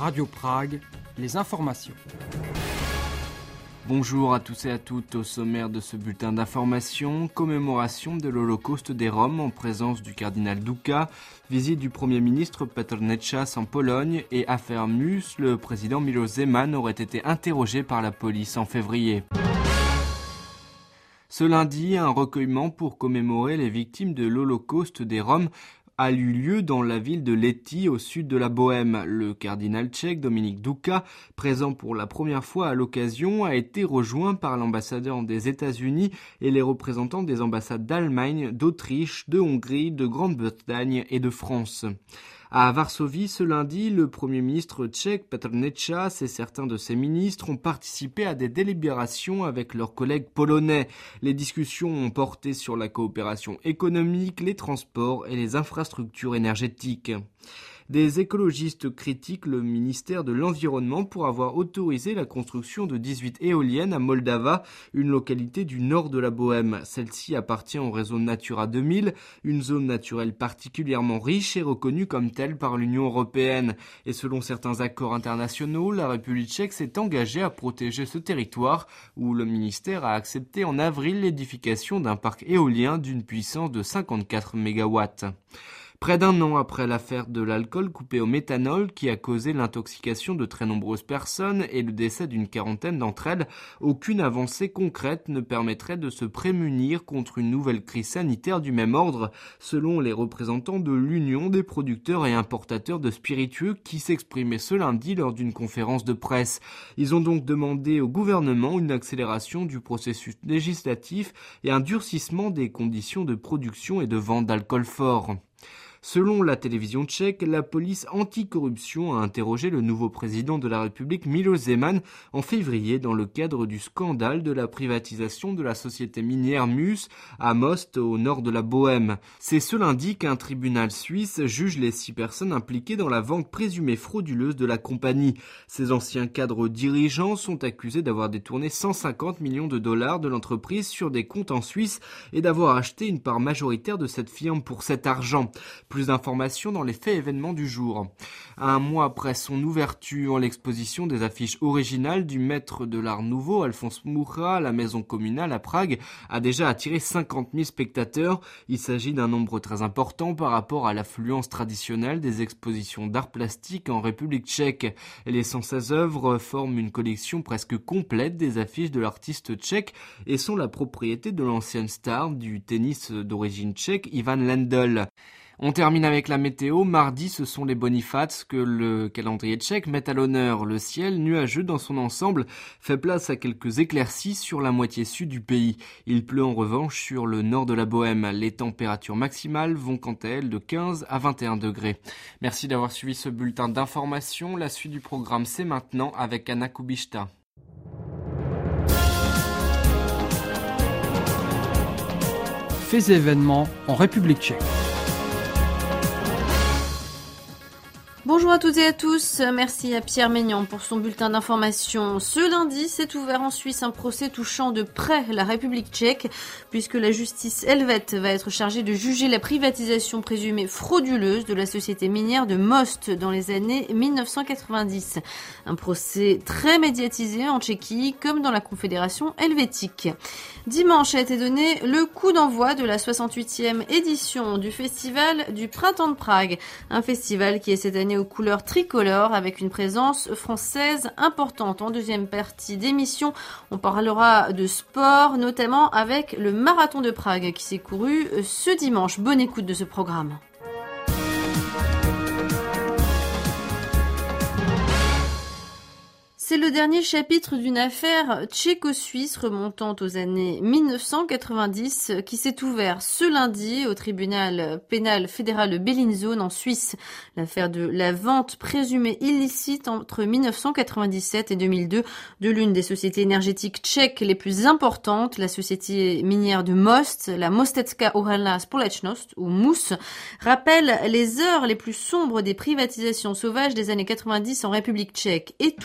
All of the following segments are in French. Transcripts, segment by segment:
Radio Prague, les informations. Bonjour à tous et à toutes, au sommaire de ce bulletin d'information, commémoration de l'Holocauste des Roms en présence du cardinal Duka, visite du Premier ministre Petr Nečas en Pologne et affaire Mus, le président Miloš Zeman aurait été interrogé par la police en février. Ce lundi, un recueillement pour commémorer les victimes de l'Holocauste des Roms a eu lieu dans la ville de Lety, au sud de la Bohême. Le cardinal tchèque Dominik Duka, présent pour la première fois à l'occasion, a été rejoint par l'ambassadeur des États-Unis et les représentants des ambassades d'Allemagne, d'Autriche, de Hongrie, de Grande-Bretagne et de France. À Varsovie, ce lundi, le Premier ministre tchèque Petr Nečas et certains de ses ministres ont participé à des délibérations avec leurs collègues polonais. Les discussions ont porté sur la coopération économique, les transports et les infrastructures énergétiques. Des écologistes critiquent le ministère de l'Environnement pour avoir autorisé la construction de 18 éoliennes à Moldava, une localité du nord de la Bohême. Celle-ci appartient au réseau Natura 2000, une zone naturelle particulièrement riche et reconnue comme telle par l'Union européenne. Et selon certains accords internationaux, la République tchèque s'est engagée à protéger ce territoire, où le ministère a accepté en avril l'édification d'un parc éolien d'une puissance de 54 mégawatts. Près d'un an après l'affaire de l'alcool coupé au méthanol qui a causé l'intoxication de très nombreuses personnes et le décès d'une quarantaine d'entre elles, aucune avancée concrète ne permettrait de se prémunir contre une nouvelle crise sanitaire du même ordre, selon les représentants de l'Union des producteurs et importateurs de spiritueux qui s'exprimaient ce lundi lors d'une conférence de presse. Ils ont donc demandé au gouvernement une accélération du processus législatif et un durcissement des conditions de production et de vente d'alcool fort. Selon la télévision tchèque, la police anticorruption a interrogé le nouveau président de la République Miloš Zeman en février dans le cadre du scandale de la privatisation de la société minière Mus à Most au nord de la Bohême. C'est ce lundi qu'un tribunal suisse juge les 6 personnes impliquées dans la vente présumée frauduleuse de la compagnie. Ces anciens cadres dirigeants sont accusés d'avoir détourné 150 millions de dollars de l'entreprise sur des comptes en Suisse et d'avoir acheté une part majoritaire de cette firme pour cet argent. Plus d'informations dans les faits et événements du jour. Un mois après son ouverture, l'exposition des affiches originales du maître de l'art nouveau, Alphonse Mucha, à la maison communale à Prague, a déjà attiré 50 000 spectateurs. Il s'agit d'un nombre très important par rapport à l'affluence traditionnelle des expositions d'art plastique en République tchèque. Les 116 œuvres forment une collection presque complète des affiches de l'artiste tchèque et sont la propriété de l'ancienne star du tennis d'origine tchèque, Ivan Lendl. On termine avec la météo. Mardi, ce sont les Bonifaces que le calendrier tchèque met à l'honneur. Le ciel, nuageux dans son ensemble, fait place à quelques éclaircies sur la moitié sud du pays. Il pleut en revanche sur le nord de la Bohême. Les températures maximales vont quant à elles de 15 à 21 degrés. Merci d'avoir suivi ce bulletin d'information. La suite du programme, c'est maintenant avec Anna Kubishta. Faits et événements en République tchèque. Bonjour à toutes et à tous, merci à Pierre Maignan pour son bulletin d'information. Ce lundi s'est ouvert en Suisse un procès touchant de près la République tchèque, puisque la justice helvète va être chargée de juger la privatisation présumée frauduleuse de la société minière de Most dans les années 1990. Un procès très médiatisé en Tchéquie, comme dans la Confédération helvétique. Dimanche a été donné le coup d'envoi de la 68e édition du Festival du Printemps de Prague, un festival qui est cette année aux couleurs tricolores avec une présence française importante. En deuxième partie d'émission, on parlera de sport, notamment avec le marathon de Prague qui s'est couru ce dimanche. Bonne écoute de ce programme. C'est le dernier chapitre d'une affaire tchéco-suisse remontant aux années 1990 qui s'est ouvert ce lundi au tribunal pénal fédéral de Bellinzone en Suisse. L'affaire de la vente présumée illicite entre 1997 et 2002 de l'une des sociétés énergétiques tchèques les plus importantes, la société minière de Most, la Mostecká uhelná společnost ou MUS, rappelle les heures les plus sombres des privatisations sauvages des années 90 en République tchèque et touche même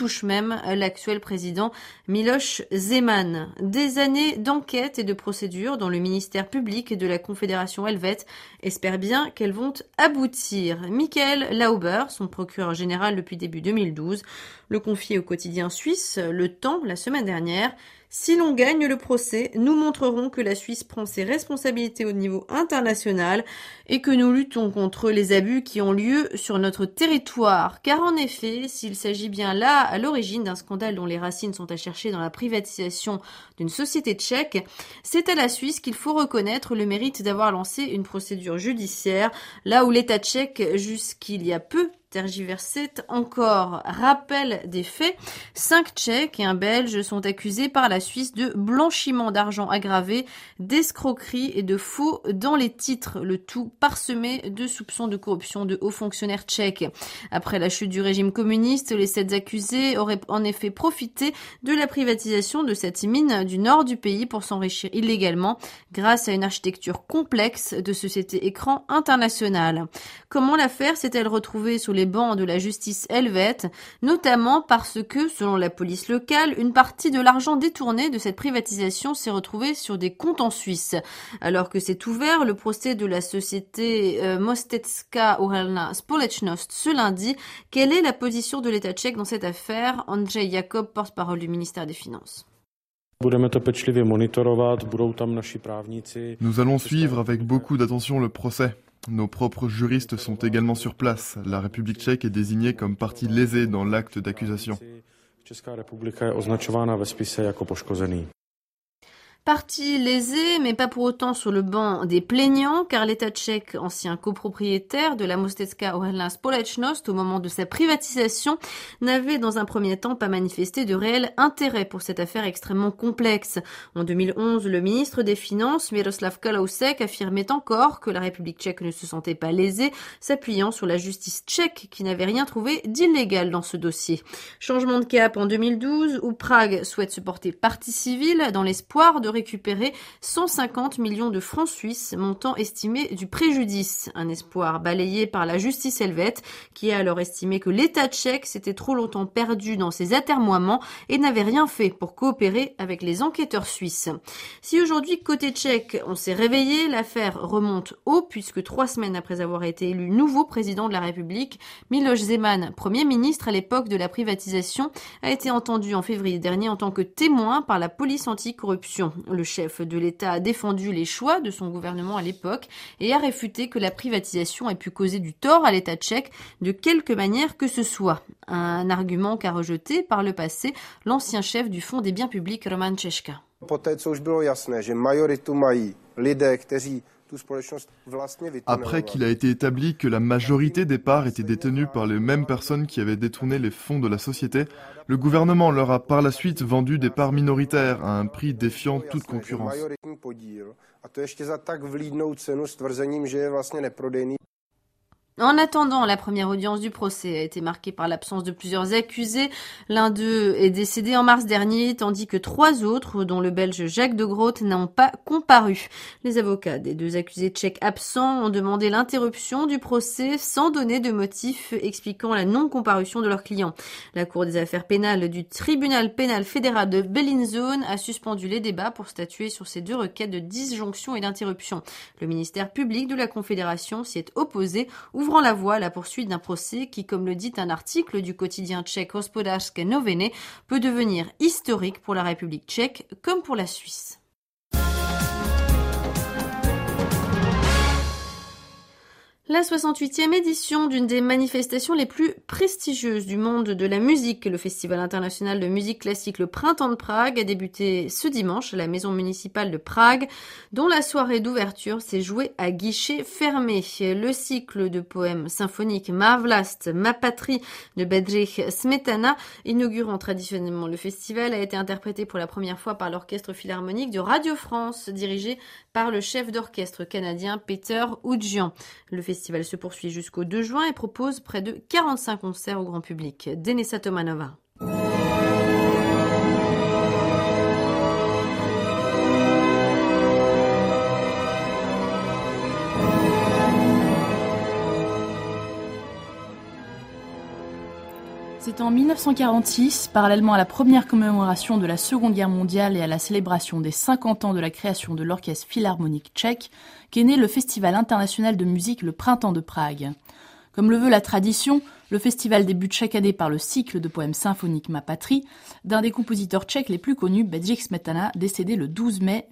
lui-même, l'actuel président Miloš Zeman. Des années d'enquête et de procédures dont le ministère public de la Confédération helvète espère bien qu'elles vont aboutir. Michael Lauber, son procureur général depuis début 2012, le confie au quotidien suisse Le Temps la semaine dernière. Si l'on gagne le procès, nous montrerons que la Suisse prend ses responsabilités au niveau international et que nous luttons contre les abus qui ont lieu sur notre territoire. Car en effet, s'il s'agit bien là à l'origine d'un scandale dont les racines sont à chercher dans la privatisation d'une société tchèque, c'est à la Suisse qu'il faut reconnaître le mérite d'avoir lancé une procédure judiciaire, là où l'État tchèque, jusqu'il y a peu, tergiversait encore. Rappel des faits, 5 Tchèques et un Belge sont accusés par la Suisse de blanchiment d'argent aggravé, d'escroquerie et de faux dans les titres, le tout parsemé de soupçons de corruption de hauts fonctionnaires tchèques. Après la chute du régime communiste, les 7 accusés auraient en effet profité de la privatisation de cette mine du nord du pays pour s'enrichir illégalement grâce à une architecture complexe de sociétés écran internationales. Comment l'affaire s'est-elle retrouvée sur les bancs de la justice helvète, notamment parce que, selon la police locale, une partie de l'argent détourné de cette privatisation s'est retrouvée sur des comptes en Suisse. Alors que s'est ouvert le procès de la société Mostecká uhelná společnost ce lundi, quelle est la position de l'État tchèque dans cette affaire? Andrzej Jakob, porte-parole du ministère des Finances. Nous allons suivre avec beaucoup d'attention le procès. Nos propres juristes sont également sur place. La République tchèque est désignée comme partie lésée dans l'acte d'accusation. Partie lésée, mais pas pour autant sur le banc des plaignants, car l'État tchèque, ancien copropriétaire de la Mostecká uhelná společnost au moment de sa privatisation, n'avait dans un premier temps pas manifesté de réel intérêt pour cette affaire extrêmement complexe. En 2011, le ministre des Finances, Miroslav Kalousek, affirmait encore que la République tchèque ne se sentait pas lésée, s'appuyant sur la justice tchèque qui n'avait rien trouvé d'illégal dans ce dossier. Changement de cap en 2012, où Prague souhaite se porter partie civile dans l'espoir de récupérer 150 millions de francs suisses, montant estimé du préjudice. Un espoir balayé par la justice helvète, qui a alors estimé que l'État tchèque s'était trop longtemps perdu dans ses atermoiements et n'avait rien fait pour coopérer avec les enquêteurs suisses. Si aujourd'hui, côté tchèque, on s'est réveillé, l'affaire remonte haut, puisque 3 semaines après avoir été élu nouveau président de la République, Miloš Zeman, Premier ministre à l'époque de la privatisation, a été entendu en février dernier en tant que témoin par la police anticorruption. Le chef de l'État a défendu les choix de son gouvernement à l'époque et a réfuté que la privatisation ait pu causer du tort à l'État tchèque de quelque manière que ce soit. Un argument qu'a rejeté par le passé l'ancien chef du Fonds des biens publics Roman Češka. Après qu'il a été établi que la majorité des parts étaient détenues par les mêmes personnes qui avaient détourné les fonds de la société, le gouvernement leur a par la suite vendu des parts minoritaires à un prix défiant toute concurrence. En attendant, la première audience du procès a été marquée par l'absence de plusieurs accusés. L'un d'eux est décédé en mars dernier, tandis que 3 autres, dont le Belge Jacques de Groot, n'ont pas comparu. Les avocats des 2 accusés tchèques absents ont demandé l'interruption du procès sans donner de motif expliquant la non-comparution de leurs clients. La Cour des affaires pénales du tribunal pénal fédéral de Bellinzone a suspendu les débats pour statuer sur ces 2 requêtes de disjonction et d'interruption. Le ministère public de la Confédération s'y est opposé, ouvrant la voie à la poursuite d'un procès qui, comme le dit un article du quotidien tchèque Hospodářské noviny, peut devenir historique pour la République tchèque comme pour la Suisse. La 68e édition d'une des manifestations les plus prestigieuses du monde de la musique, le Festival international de musique classique Le Printemps de Prague, a débuté ce dimanche à la maison municipale de Prague, dont la soirée d'ouverture s'est jouée à guichet fermé. Le cycle de poèmes symphoniques Ma Vlast, Ma Patrie de Bedřich Smetana, inaugurant traditionnellement le festival, a été interprété pour la première fois par l'Orchestre philharmonique de Radio France, dirigé par le chef d'orchestre canadien Peter Oudjian. Le festival se poursuit jusqu'au 2 juin et propose près de 45 concerts au grand public. Denisa Tomanova. C'est en 1946, parallèlement à la première commémoration de la Seconde Guerre mondiale et à la célébration des 50 ans de la création de l'Orchestre Philharmonique tchèque, qu'est né le Festival international de musique Le Printemps de Prague. Comme le veut la tradition, le festival débute chaque année par le cycle de poèmes symphoniques Ma Patrie, d'un des compositeurs tchèques les plus connus, Bedřich Smetana, décédé le 12 mai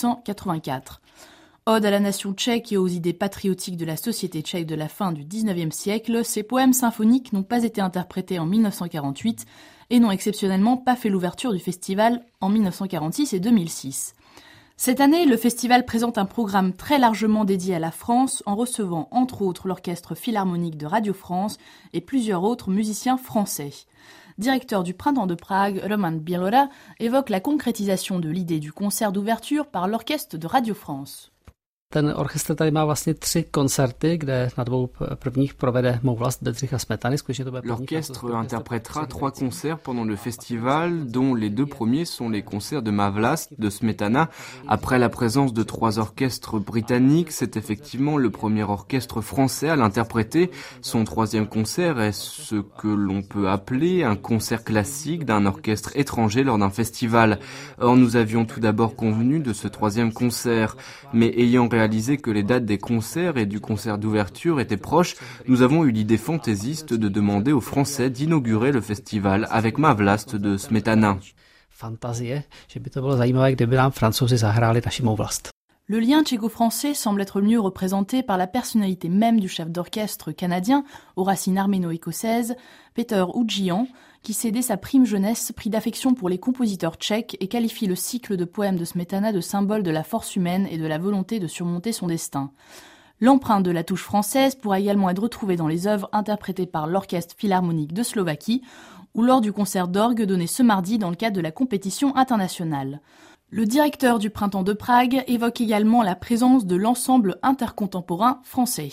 1884. Ode à la nation tchèque et aux idées patriotiques de la société tchèque de la fin du XIXe siècle, ces poèmes symphoniques n'ont pas été interprétés en 1948 et n'ont exceptionnellement pas fait l'ouverture du festival en 1946 et 2006. Cette année, le festival présente un programme très largement dédié à la France, en recevant entre autres l'Orchestre Philharmonique de Radio France et plusieurs autres musiciens français. Directeur du Printemps de Prague, Roman Bělora évoque la concrétisation de l'idée du concert d'ouverture par l'Orchestre de Radio France. Ten orchestr tady má vlastně 3 koncerty, kde na 2 prvních provede mou vlast Bedřicha Smetany. L'orchestre interprétera 3 concerts pendant le festival, dont les 2 premiers sont les concerts de Ma Vlast de Smetana. Après la présence de 3 orchestres britanniques, c'est effectivement le premier orchestre français à l'interpréter. Son 3e concert est ce que l'on peut appeler un concert classique d'un orchestre étranger lors d'un festival. Or, nous avions tout d'abord convenu de ce 3e concert, mais ayant réalisé que les dates des concerts et du concert d'ouverture étaient proches, nous avons eu l'idée fantaisiste de demander aux Français d'inaugurer le festival avec Ma Vlast de Smetana. Fantazie, že by to bylo zajímavé, kdyby nám Francouzi zahráli naši Mou vlast. Le lien tchéco-français semble être mieux représenté par la personnalité même du chef d'orchestre canadien, aux racines arméno-écossaises, Peter Oudjian, qui sait dès sa prime jeunesse pris d'affection pour les compositeurs tchèques et qualifie le cycle de poèmes de Smetana de symbole de la force humaine et de la volonté de surmonter son destin. L'empreinte de la touche française pourra également être retrouvée dans les œuvres interprétées par l'Orchestre Philharmonique de Slovaquie ou lors du concert d'orgue donné ce mardi dans le cadre de la compétition internationale. Le directeur du Printemps de Prague évoque également la présence de l'ensemble intercontemporain français.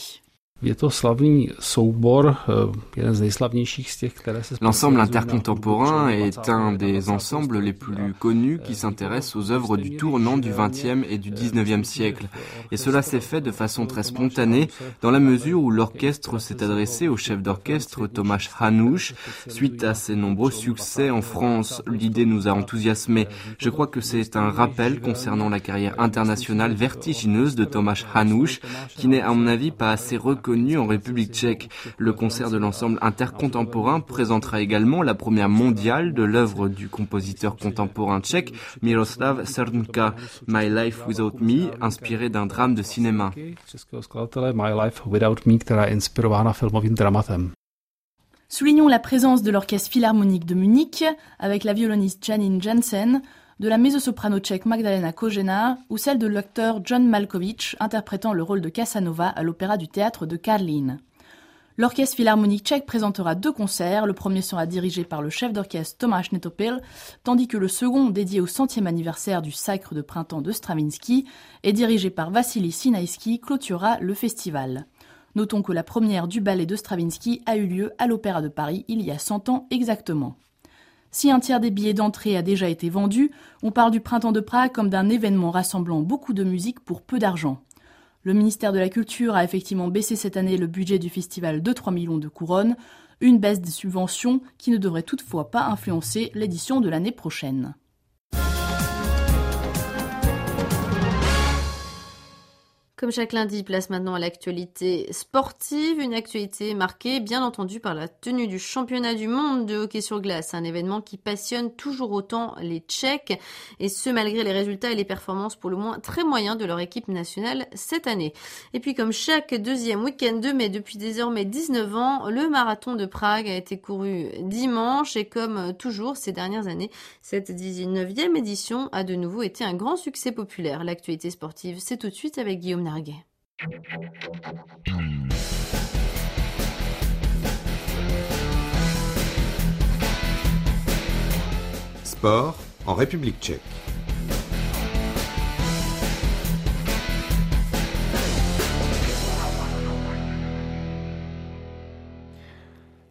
L'ensemble intercontemporain est un des ensembles les plus connus qui s'intéressent aux œuvres du tournant du XXe et du XIXe siècle. Et cela s'est fait de façon très spontanée, dans la mesure où l'orchestre s'est adressé au chef d'orchestre Tomáš Hanuš. Suite à ses nombreux succès en France, l'idée nous a enthousiasmés. Je crois que c'est un rappel concernant la carrière internationale vertigineuse de Tomáš Hanuš, qui n'est à mon avis pas assez reconnu en République tchèque. Le concert de l'ensemble intercontemporain présentera également la première mondiale de l'œuvre du compositeur contemporain tchèque Miroslav Srnka, My Life Without Me, inspiré d'un drame de cinéma. Soulignons la présence de l'Orchestre Philharmonique de Munich, avec la violoniste Janine Jansen, de la mezzo-soprano tchèque Magdalena Kožená ou celle de l'acteur John Malkovich interprétant le rôle de Casanova à l'Opéra du Théâtre de Karlín. L'Orchestre Philharmonique tchèque présentera 2 concerts, le premier sera dirigé par le chef d'orchestre Tomáš Netopil, tandis que le second, dédié au 100e anniversaire du Sacre de printemps de Stravinsky, est dirigé par Vassili Sinaïski, clôturera le festival. Notons que la première du ballet de Stravinsky a eu lieu à l'Opéra de Paris il y a 100 ans exactement. Si un tiers des billets d'entrée a déjà été vendu, on parle du Printemps de Prague comme d'un événement rassemblant beaucoup de musique pour peu d'argent. Le ministère de la Culture a effectivement baissé cette année le budget du festival de 3 millions de couronnes, une baisse des subventions qui ne devrait toutefois pas influencer l'édition de l'année prochaine. Comme chaque lundi, place maintenant à l'actualité sportive, une actualité marquée bien entendu par la tenue du championnat du monde de hockey sur glace, un événement qui passionne toujours autant les Tchèques, et ce malgré les résultats et les performances pour le moins très moyens de leur équipe nationale cette année. Et puis comme chaque deuxième week-end de mai depuis désormais 19 ans, le marathon de Prague a été couru dimanche, et comme toujours ces dernières années, cette 19e édition a de nouveau été un grand succès populaire. L'actualité sportive, c'est tout de suite avec Guillaume Narguet. Sport en République tchèque.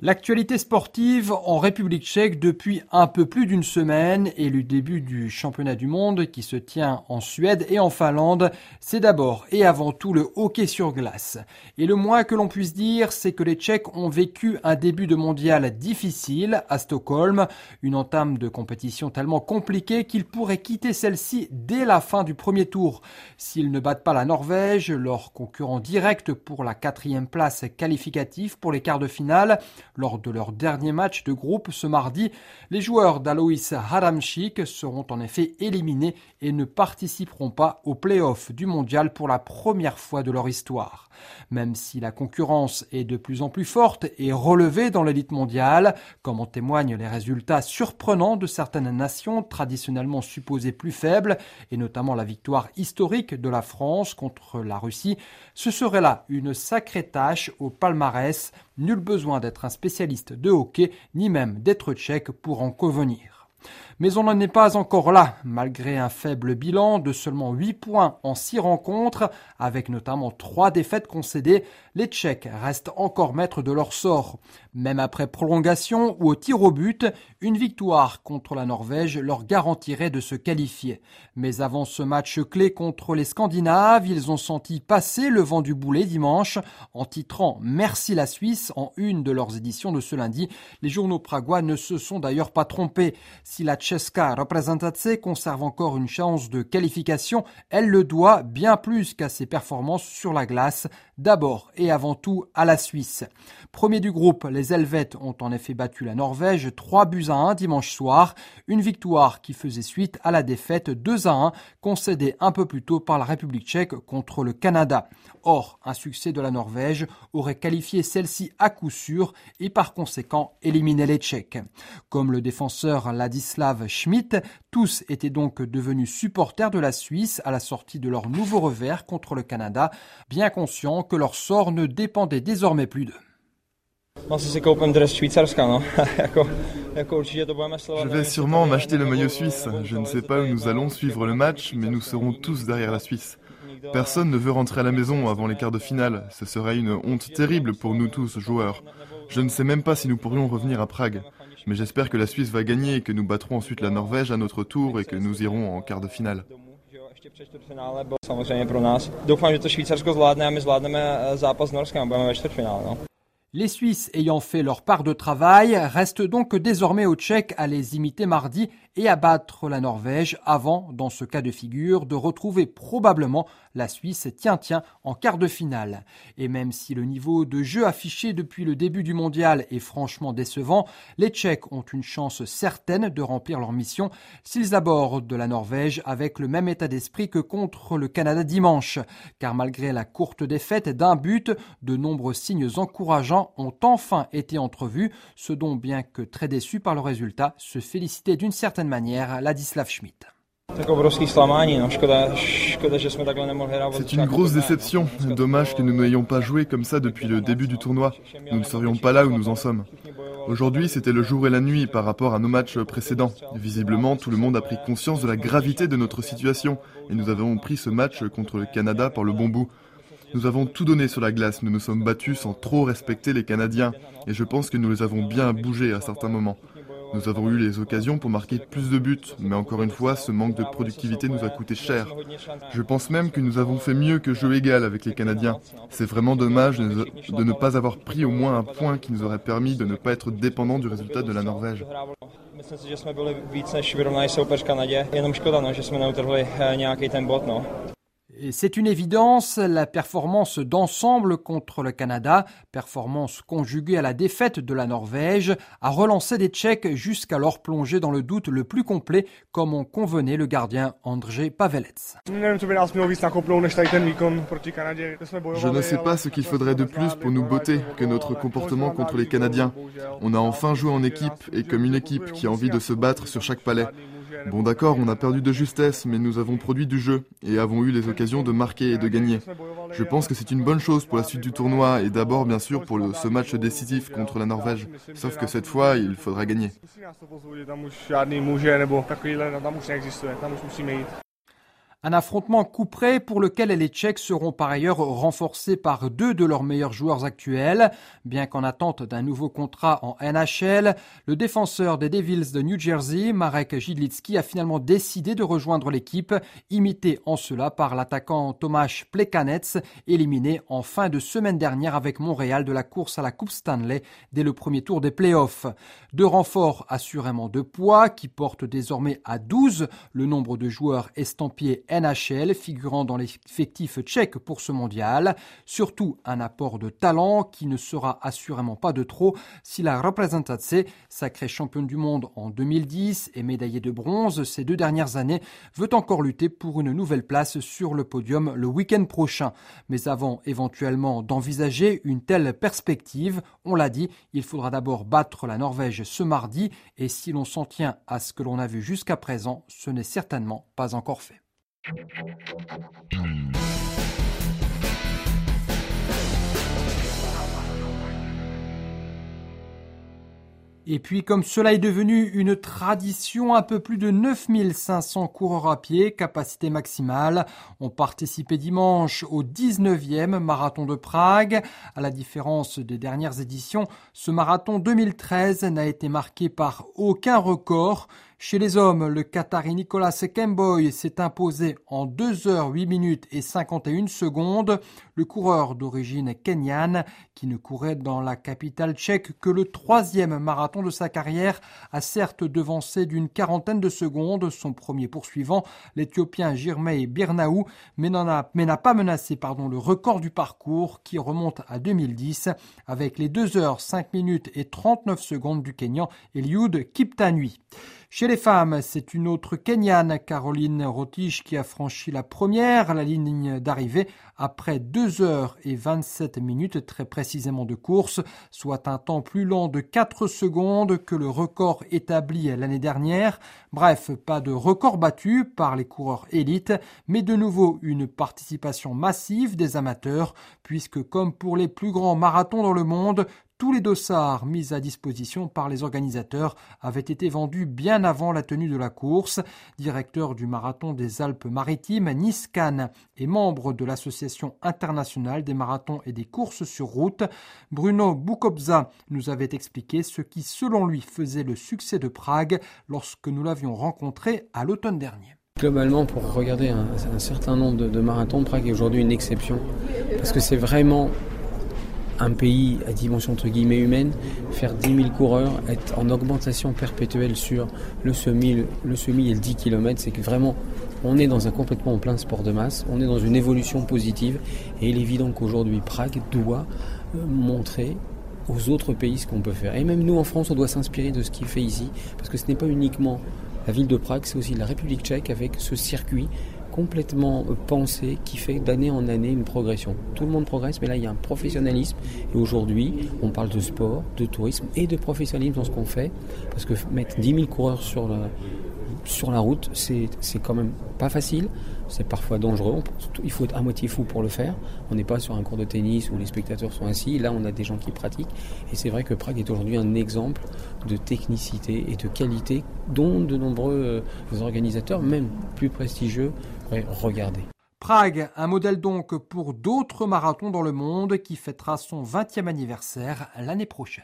L'actualité sportive en République tchèque depuis un peu plus d'une semaine et le début du championnat du monde qui se tient en Suède et en Finlande, c'est d'abord et avant tout le hockey sur glace. Et le moins que l'on puisse dire, c'est que les Tchèques ont vécu un début de mondial difficile à Stockholm, une entame de compétition tellement compliquée qu'ils pourraient quitter celle-ci dès la fin du premier tour. S'ils ne battent pas la Norvège, leur concurrent direct pour la 4e place qualificative pour les quarts de finale, lors de leur dernier match de groupe ce mardi, les joueurs d'Alois Haramchik seront en effet éliminés et ne participeront pas aux play-offs du mondial pour la première fois de leur histoire. Même si la concurrence est de plus en plus forte et relevée dans l'élite mondiale, comme en témoignent les résultats surprenants de certaines nations traditionnellement supposées plus faibles, et notamment la victoire historique de la France contre la Russie, ce serait là une sacrée tâche au palmarès. Nul besoin d'être un spécialiste de hockey, ni même d'être tchèque pour en convenir. Mais on n'en est pas encore là, malgré un faible bilan de seulement 8 points en 6 rencontres, avec notamment 3 défaites concédées, les Tchèques restent encore maîtres de leur sort. Même après prolongation ou au tir au but, une victoire contre la Norvège leur garantirait de se qualifier. Mais avant ce match clé contre les Scandinaves, ils ont senti passer le vent du boulet dimanche, en titrant « Merci la Suisse » en une de leurs éditions de ce lundi. Les journaux pragois ne se sont d'ailleurs pas trompés. Si la Česká reprezentace conserve encore une chance de qualification, elle le doit bien plus qu'à ses performances sur la glace, d'abord et avant tout à la Suisse. Premier du groupe, les Helvètes ont en effet battu la Norvège 3-1 dimanche soir, une victoire qui faisait suite à la défaite 2-1 concédée un peu plus tôt par la République tchèque contre le Canada. Or, un succès de la Norvège aurait qualifié celle-ci à coup sûr et par conséquent éliminé les Tchèques. Comme le défenseur Ladislav Schmidt, tous étaient donc devenus supporters de la Suisse à la sortie de leur nouveau revers contre le Canada, bien conscients que leur sort ne dépendait désormais plus d'eux. Je vais sûrement m'acheter le maillot suisse. Je ne sais pas où nous allons suivre le match, mais nous serons tous derrière la Suisse. Personne ne veut rentrer à la maison avant les quarts de finale. Ce serait une honte terrible pour nous tous, joueurs. Je ne sais même pas si nous pourrions revenir à Prague. Mais j'espère que la Suisse va gagner et que nous battrons ensuite la Norvège à notre tour et que nous irons en quart de finale. Les Suisses ayant fait leur part de travail, restent donc désormais aux Tchèques à les imiter mardi et à battre la Norvège avant, dans ce cas de figure, de retrouver probablement la Suisse en quart de finale. Et même si le niveau de jeu affiché depuis le début du mondial est franchement décevant, les Tchèques ont une chance certaine de remplir leur mission s'ils abordent la Norvège avec le même état d'esprit que contre le Canada dimanche. Car malgré la courte défaite d'1 but, de nombreux signes encourageants ont enfin été entrevus, ce dont, bien que très déçu par le résultat, se félicitait d'une certaine manière Ladislav Schmidt. C'est une grosse déception. Dommage que nous n'ayons pas joué comme ça depuis le début du tournoi. Nous ne serions pas là où nous en sommes. Aujourd'hui, c'était le jour et la nuit par rapport à nos matchs précédents. Visiblement, tout le monde a pris conscience de la gravité de notre situation et nous avons pris ce match contre le Canada par le bon bout. Nous avons tout donné sur la glace, nous nous sommes battus sans trop respecter les Canadiens et je pense que nous les avons bien bougés à certains moments. Nous avons eu les occasions pour marquer plus de buts, mais encore une fois, ce manque de productivité nous a coûté cher. Je pense même que nous avons fait mieux que jeu égal avec les Canadiens. C'est vraiment dommage de ne pas avoir pris au moins un point qui nous aurait permis de ne pas être dépendants du résultat de la Norvège. C'est une évidence, la performance d'ensemble contre le Canada, performance conjuguée à la défaite de la Norvège, a relancé les Tchèques jusqu'alors plongés dans le doute le plus complet, comme en convenait le gardien Ondřej Pavelec. Je ne sais pas ce qu'il faudrait de plus pour nous botter que notre comportement contre les Canadiens. On a enfin joué en équipe et comme une équipe qui a envie de se battre sur chaque palais. Bon d'accord, on a perdu de justesse, mais nous avons produit du jeu et avons eu les occasions de marquer et de gagner. Je pense que c'est une bonne chose pour la suite du tournoi et d'abord bien sûr pour ce match décisif contre la Norvège. Sauf que cette fois, il faudra gagner. Un affrontement couperet pour lequel les Tchèques seront par ailleurs renforcés par 2 de leurs meilleurs joueurs actuels. Bien qu'en attente d'un nouveau contrat en NHL, le défenseur des Devils de New Jersey, Marek Jidlicki, a finalement décidé de rejoindre l'équipe, imité en cela par l'attaquant Tomáš Plekanec, éliminé en fin de semaine dernière avec Montréal de la course à la Coupe Stanley dès le premier tour des playoffs. 2 renforts assurément de poids qui portent désormais à 12 le nombre de joueurs estampillés NHL figurant dans l'effectif tchèque pour ce mondial. Surtout un apport de talent qui ne sera assurément pas de trop si la Reprezentace, sacrée championne du monde en 2010 et médaillée de bronze ces 2 dernières années, veut encore lutter pour une nouvelle place sur le podium le week-end prochain. Mais avant éventuellement d'envisager une telle perspective, on l'a dit, il faudra d'abord battre la Norvège ce mardi et si l'on s'en tient à ce que l'on a vu jusqu'à présent, ce n'est certainement pas encore fait. Et puis, comme cela est devenu une tradition, un peu plus de 9500 coureurs à pied, capacité maximale, ont participé dimanche au 19e marathon de Prague. À la différence des dernières éditions, ce marathon 2013 n'a été marqué par aucun record. Chez les hommes, le Qatari Nicolas Kemboy s'est imposé en 2 heures 8 minutes et 51 secondes. Le coureur d'origine kenyane, qui ne courait dans la capitale tchèque que le 3e marathon de sa carrière, a certes devancé d'une quarantaine de secondes son premier poursuivant, l'Éthiopien Jirmei Birnaou, mais n'a pas menacé le record du parcours qui remonte à 2010 avec les 2 heures 5 minutes et 39 secondes du Kenyan Eliud Kiptanui. Chez les femmes, c'est une autre Kenyane, Caroline Rotich, qui a franchi la ligne d'arrivée après 2 heures et 27 minutes très précisément de course, soit un temps plus lent de 4 secondes que le record établi l'année dernière. Bref, pas de record battu par les coureurs élites, mais de nouveau une participation massive des amateurs, puisque comme pour les plus grands marathons dans le monde, tous les dossards mis à disposition par les organisateurs avaient été vendus bien avant la tenue de la course. Directeur du marathon des Alpes-Maritimes, Niskan, et membre de l'Association internationale des marathons et des courses sur route, Bruno Bukobza nous avait expliqué ce qui, selon lui, faisait le succès de Prague lorsque nous l'avions rencontré à l'automne dernier. Globalement, pour regarder un certain nombre de marathons, Prague est aujourd'hui une exception. Parce que c'est vraiment un pays à dimension entre guillemets humaine, faire 10 000 coureurs, être en augmentation perpétuelle sur le semi et le 10 km, c'est que vraiment on est complètement en plein sport de masse, on est dans une évolution positive et il est évident qu'aujourd'hui Prague doit montrer aux autres pays ce qu'on peut faire. Et même nous en France, on doit s'inspirer de ce qu'il fait ici, parce que ce n'est pas uniquement la ville de Prague, c'est aussi la République tchèque avec ce circuit complètement pensé qui fait d'année en année une progression. Tout le monde progresse, mais là il y a un professionnalisme et aujourd'hui on parle de sport, de tourisme et de professionnalisme dans ce qu'on fait, parce que mettre 10 000 coureurs sur la route, c'est quand même pas facile, c'est parfois dangereux, il faut être à moitié fou pour le faire. On n'est pas sur un cours de tennis où les spectateurs sont assis, là on a des gens qui pratiquent et c'est vrai que Prague est aujourd'hui un exemple de technicité et de qualité dont de nombreux organisateurs, même plus prestigieux, pourraient regarder. Prague, un modèle donc pour d'autres marathons dans le monde qui fêtera son 20e anniversaire l'année prochaine.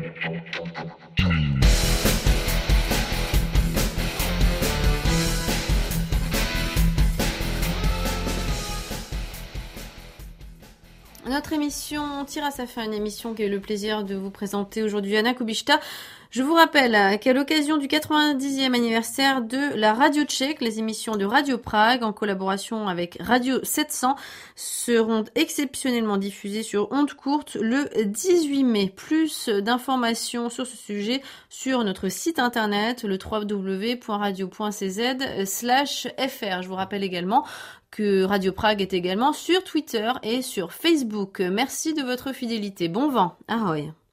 Notre émission tire à sa fin, une émission qui a eu le plaisir de vous présenter aujourd'hui Anna Kubishta. Je vous rappelle qu'à l'occasion du 90e anniversaire de la Radio Tchèque, les émissions de Radio Prague, en collaboration avec Radio 700, seront exceptionnellement diffusées sur ondes courtes le 18 mai. Plus d'informations sur ce sujet sur notre site internet, le www.radio.cz/fr. Je vous rappelle également que Radio Prague est également sur Twitter et sur Facebook. Merci de votre fidélité. Bon vent. Ahoy.